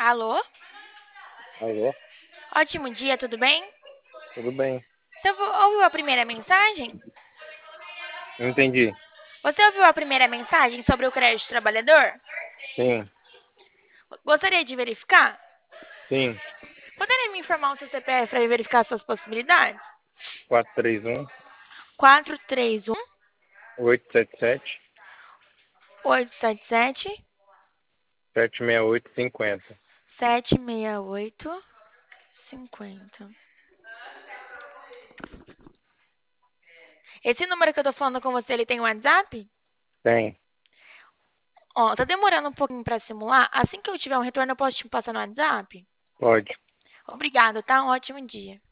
Alô? Alô? Ótimo dia, tudo bem? Tudo bem? Você ouviu a primeira mensagem? Não entendi. Você ouviu a primeira mensagem sobre o crédito trabalhador? Sim, Gostaria de verificar? sim. Poderia me informar o seu CPF para verificar suas possibilidades? 431 431 877 877 76850. 76850. Esse número que eu tô falando com você, ele tem WhatsApp? Tem, Ó, tá demorando um pouquinho para simular. Assim que eu tiver um retorno, eu posso te passar no WhatsApp? pode. Obrigado, tá? Um ótimo dia.